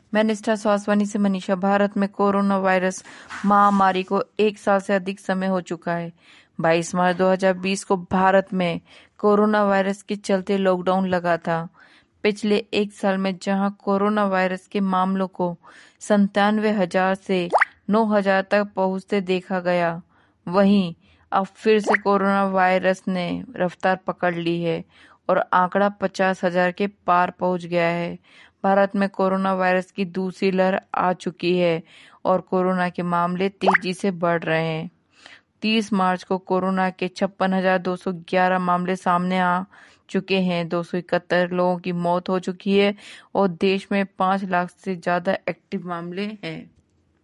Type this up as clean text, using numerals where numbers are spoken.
मैं निष्ठा स्वास्थ्यवानी से मनीषा। भारत में कोरोना वायरस महामारी को 1 साल से अधिक समय हो चुका है। 22 मार्च 2020 को भारत में कोरोना वायरस के चलते लॉकडाउन लगा था। पिछले 1 साल में जहां कोरोना वायरस के मामलों को 97,000 से 9,000 तक पहुंचते देखा गया, वहीं अब फिर से कोरोना वायरस ने रफ्तार पकड़ ली है और आंकड़ा 50,000 के पार पहुंच गया है। भारत में कोरोना वायरस की दूसरी लहर आ चुकी है और कोरोना के मामले तेजी से बढ़ रहे हैं। 30 मार्च को कोरोना के 56,211 मामले सामने आ चुके हैं। 271 लोगों की मौत हो चुकी है और देश में 5 लाख से ज्यादा एक्टिव मामले हैं।